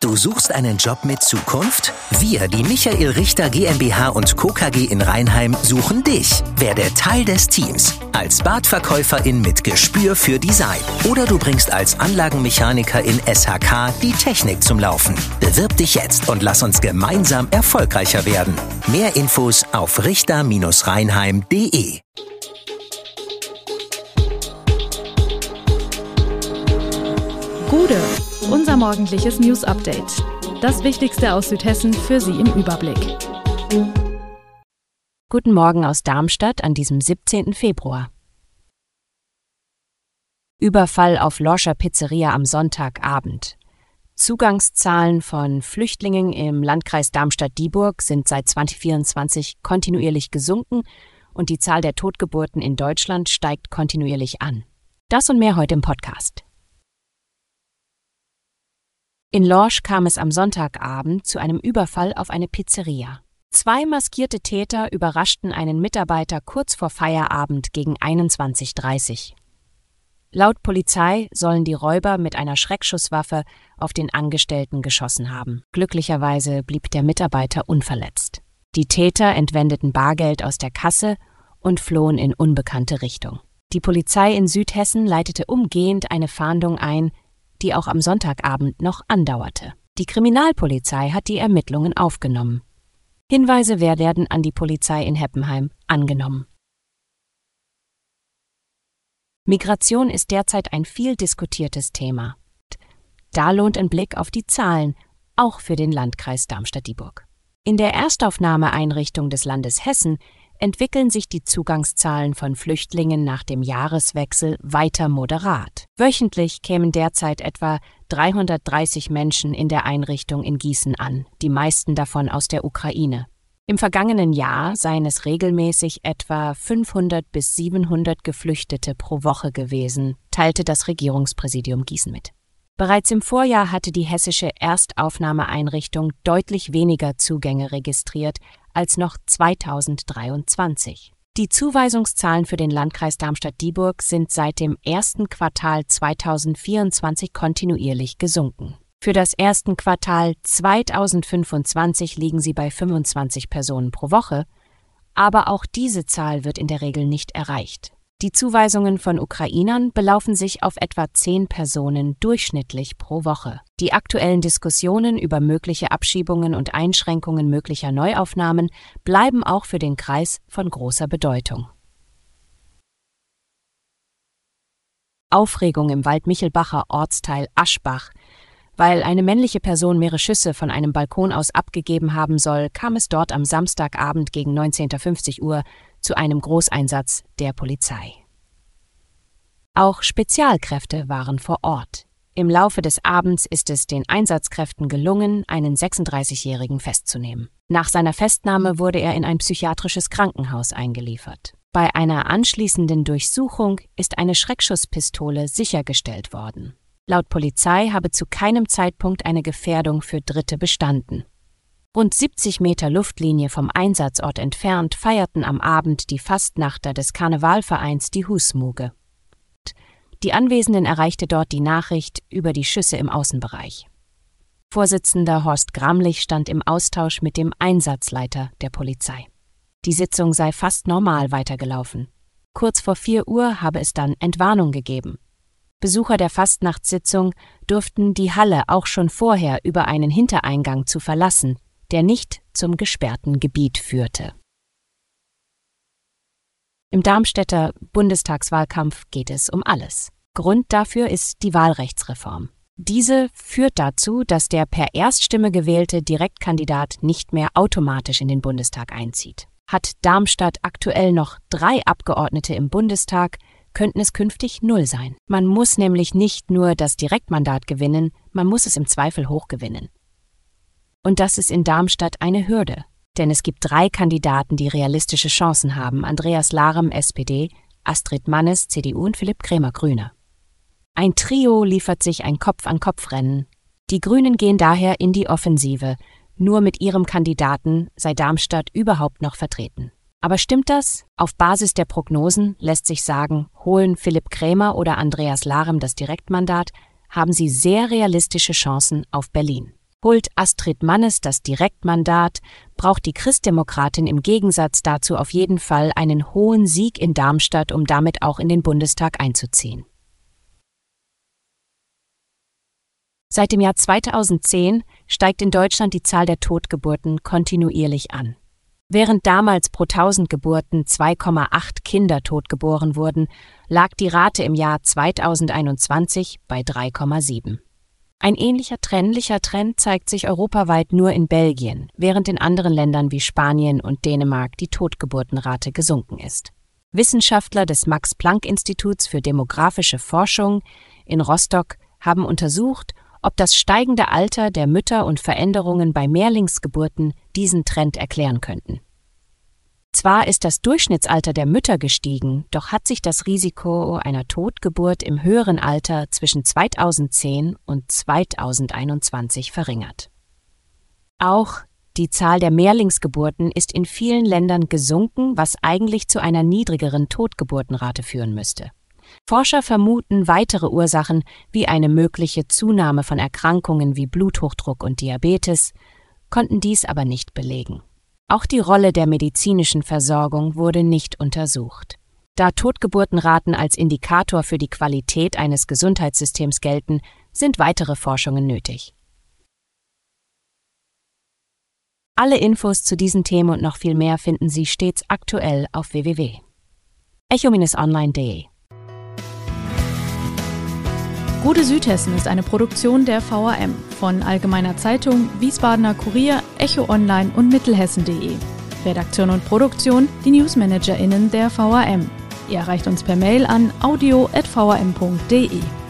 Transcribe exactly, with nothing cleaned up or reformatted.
Du suchst einen Job mit Zukunft? Wir, die Michael Richter GmbH und Co. K G in Rheinheim, suchen dich. Werde Teil des Teams. Als Badverkäuferin mit Gespür für Design. Oder du bringst als Anlagenmechanikerin S H K die Technik zum Laufen. Bewirb dich jetzt und lass uns gemeinsam erfolgreicher werden. Mehr Infos auf richter Bindestrich rheinheim punkt de. Gude, unser morgendliches News-Update. Das Wichtigste aus Südhessen für Sie im Überblick. Guten Morgen aus Darmstadt an diesem siebzehnten Februar. Überfall auf Lorscher Pizzeria am Sonntagabend. Zugangszahlen von Flüchtlingen im Landkreis Darmstadt-Dieburg sind seit zwanzig vierundzwanzig kontinuierlich gesunken und die Zahl der Totgeburten in Deutschland steigt kontinuierlich an. Das und mehr heute im Podcast. In Lorsch kam es am Sonntagabend zu einem Überfall auf eine Pizzeria. Zwei maskierte Täter überraschten einen Mitarbeiter kurz vor Feierabend gegen einundzwanzig Uhr dreißig. Laut Polizei sollen die Räuber mit einer Schreckschusswaffe auf den Angestellten geschossen haben. Glücklicherweise blieb der Mitarbeiter unverletzt. Die Täter entwendeten Bargeld aus der Kasse und flohen in unbekannte Richtung. Die Polizei in Südhessen leitete umgehend eine Fahndung ein, die auch am Sonntagabend noch andauerte. Die Kriminalpolizei hat die Ermittlungen aufgenommen. Hinweise werden an die Polizei in Heppenheim angenommen. Migration ist derzeit ein viel diskutiertes Thema. Da lohnt ein Blick auf die Zahlen, auch für den Landkreis Darmstadt-Dieburg. In der Erstaufnahmeeinrichtung des Landes Hessen entwickeln sich die Zugangszahlen von Flüchtlingen nach dem Jahreswechsel weiter moderat. Wöchentlich kämen derzeit etwa dreihundertdreißig Menschen in der Einrichtung in Gießen an, die meisten davon aus der Ukraine. Im vergangenen Jahr seien es regelmäßig etwa fünfhundert bis siebenhundert Geflüchtete pro Woche gewesen, teilte das Regierungspräsidium Gießen mit. Bereits im Vorjahr hatte die hessische Erstaufnahmeeinrichtung deutlich weniger Zugänge registriert als noch zweitausenddreiundzwanzig. Die Zuweisungszahlen für den Landkreis Darmstadt-Dieburg sind seit dem ersten Quartal zweitausendvierundzwanzig kontinuierlich gesunken. Für das erste Quartal zweitausendfünfundzwanzig liegen sie bei fünfundzwanzig Personen pro Woche, aber auch diese Zahl wird in der Regel nicht erreicht. Die Zuweisungen von Ukrainern belaufen sich auf etwa zehn Personen durchschnittlich pro Woche. Die aktuellen Diskussionen über mögliche Abschiebungen und Einschränkungen möglicher Neuaufnahmen bleiben auch für den Kreis von großer Bedeutung. Aufregung im Waldmichelbacher Ortsteil Aschbach. Weil eine männliche Person mehrere Schüsse von einem Balkon aus abgegeben haben soll, kam es dort am Samstagabend gegen neunzehn Uhr fünfzig zu einem Großeinsatz der Polizei. Auch Spezialkräfte waren vor Ort. Im Laufe des Abends ist es den Einsatzkräften gelungen, einen sechsunddreißigjährigen festzunehmen. Nach seiner Festnahme wurde er in ein psychiatrisches Krankenhaus eingeliefert. Bei einer anschließenden Durchsuchung ist eine Schreckschusspistole sichergestellt worden. Laut Polizei habe zu keinem Zeitpunkt eine Gefährdung für Dritte bestanden. Rund siebzig Meter Luftlinie vom Einsatzort entfernt feierten am Abend die Fastnachter des Karnevalvereins die Husmuge. Die Anwesenden erreichte dort die Nachricht über die Schüsse im Außenbereich. Vorsitzender Horst Gramlich stand im Austausch mit dem Einsatzleiter der Polizei. Die Sitzung sei fast normal weitergelaufen. Kurz vor vier Uhr habe es dann Entwarnung gegeben. Besucher der Fastnachtssitzung durften die Halle auch schon vorher über einen Hintereingang zu verlassen, der nicht zum gesperrten Gebiet führte. Im Darmstädter Bundestagswahlkampf geht es um alles. Grund dafür ist die Wahlrechtsreform. Diese führt dazu, dass der per Erststimme gewählte Direktkandidat nicht mehr automatisch in den Bundestag einzieht. Hat Darmstadt aktuell noch drei Abgeordnete im Bundestag, könnten es künftig null sein. Man muss nämlich nicht nur das Direktmandat gewinnen, man muss es im Zweifel hochgewinnen. Und das ist in Darmstadt eine Hürde, denn es gibt drei Kandidaten, die realistische Chancen haben: Andreas Larem, S P D, Astrid Mannes, C D U und Philipp Krämer, Grüne. Ein Trio liefert sich ein Kopf-an-Kopf-Rennen. Die Grünen gehen daher in die Offensive. Nur mit ihrem Kandidaten sei Darmstadt überhaupt noch vertreten. Aber stimmt das? Auf Basis der Prognosen lässt sich sagen, holen Philipp Krämer oder Andreas Larem das Direktmandat, haben sie sehr realistische Chancen auf Berlin. Holt Astrid Mannes das Direktmandat, braucht die Christdemokratin im Gegensatz dazu auf jeden Fall einen hohen Sieg in Darmstadt, um damit auch in den Bundestag einzuziehen. Seit dem Jahr zweitausendzehn steigt in Deutschland die Zahl der Totgeburten kontinuierlich an. Während damals pro tausend Geburten zwei Komma acht Kinder totgeboren wurden, lag die Rate im Jahr zweitausendeinundzwanzig bei drei Komma sieben. Ein ähnlicher trennlicher Trend zeigt sich europaweit nur in Belgien, während in anderen Ländern wie Spanien und Dänemark die Totgeburtenrate gesunken ist. Wissenschaftler des Max-Planck-Instituts für demografische Forschung in Rostock haben untersucht, ob das steigende Alter der Mütter und Veränderungen bei Mehrlingsgeburten diesen Trend erklären könnten. Zwar ist das Durchschnittsalter der Mütter gestiegen, doch hat sich das Risiko einer Totgeburt im höheren Alter zwischen zweitausendzehn und zweitausendeinundzwanzig verringert. Auch die Zahl der Mehrlingsgeburten ist in vielen Ländern gesunken, was eigentlich zu einer niedrigeren Totgeburtenrate führen müsste. Forscher vermuten weitere Ursachen wie eine mögliche Zunahme von Erkrankungen wie Bluthochdruck und Diabetes, konnten dies aber nicht belegen. Auch die Rolle der medizinischen Versorgung wurde nicht untersucht. Da Totgeburtenraten als Indikator für die Qualität eines Gesundheitssystems gelten, sind weitere Forschungen nötig. Alle Infos zu diesen Themen und noch viel mehr finden Sie stets aktuell auf w w w punkt echo online punkt de. Gute Südhessen ist eine Produktion der V A M von Allgemeiner Zeitung, Wiesbadener Kurier, Echo Online und Mittelhessen punkt de. Redaktion und Produktion die NewsmanagerInnen der V A M. Ihr erreicht uns per Mail an audio at v a m punkt de.